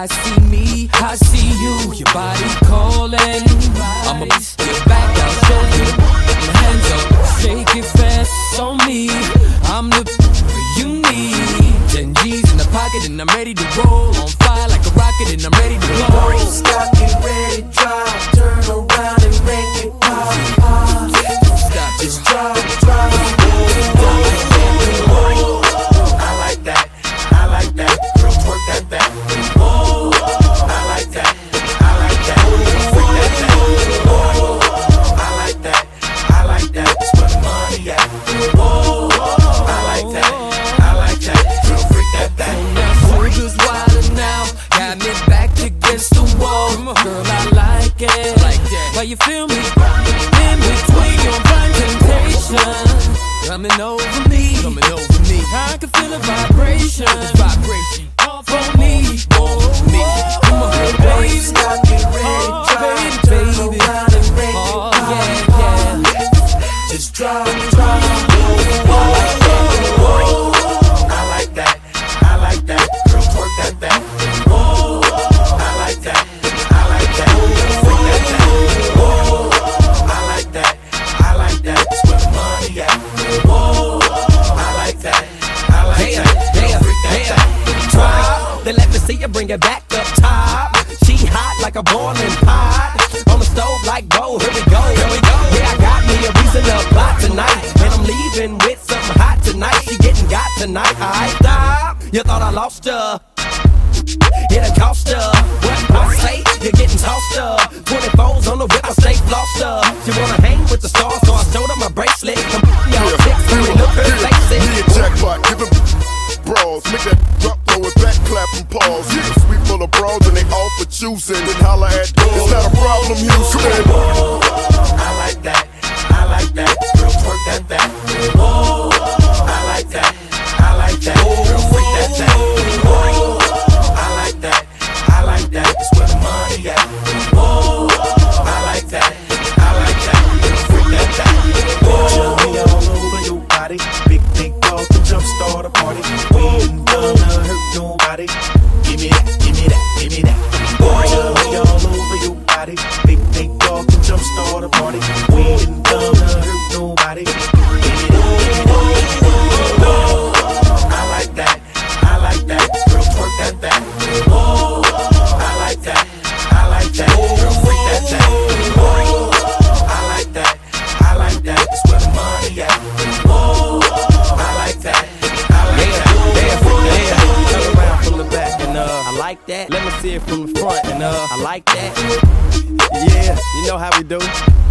I see me, I see you. Your body calling. I'ma get back, I'll show you. Your hands up, shake it fast on me. I'm the you need. 10 G's in the pocket and I'm ready to roll. On fire like a rocket and I'm ready to blow. Don't stop, get ready, drive. Turn around and make it pop. Stop, just drive. I like that, I like that. Girl, twerk that back. Oh, I like that, I like that. Freak that back. Oh, I like that, I like that. That's where the money at. Oh, I like that, I like that. Girl, freak that back. Shoulders wider now, got me back against the wall. Girl, I like it, why you feel me? In between your blind temptation, coming over me, I can feel a vibration, off on me, me. Come on, baby, stop, get ready, drive, baby, around and make it oh pop. yeah. Just drive. I like that, I like that. Girl, twerk that back. Oh, I like that, I like that. Freak that back. Oh, I like that, I like that. That's where the money at. Oh, I like that, I like that. Freak that back. Try, then let me see you bring it back up top. She hot like a boiling pot. On the stove like gold, here we go, here we go. Yeah, I got me a reason to plot tonight. And I'm leaving with something hot tonight. She getting got tonight, I stop. You thought I lost her, it cost her. What I say, you're getting tossed up. 24s on the whip, I stay flossed up. She wanna hang with the stars, so I showed her my bracelet. Y'all chicks, look her face it. Me a jackpot, give it brawls. Make that drop, throw it back, clap and pause. Yeah, sweet full of bras and they all for choosing. Then holla at it's not a problem, Houston. Oh, I like that, I like that. Girl, twerk that back. Oh, I like that, I like that. Girl, freak that back. Oh, I like that, I like that. That's where the money at. Oh, I like that, I like that. Girl, freak that back. Oh, me all over your body. Big dog to jumpstart a party. We ain't gonna hurt nobody. Give me that, give me that, give me that. Oh, me all over your body. Big dog to jumpstart a party. We ain't gonna hurt nobody. Give me that, give me that. Oh, I like that, I like that. Girl, twerk that back. Oh, I like that, I like that. Girl, freak that back. Oh, I like that, I like that. That's where the money at. Oh, I like that, I like that. Turn around from the back and I like that. Let me see it from the front and I like that. Yeah, you know how we do.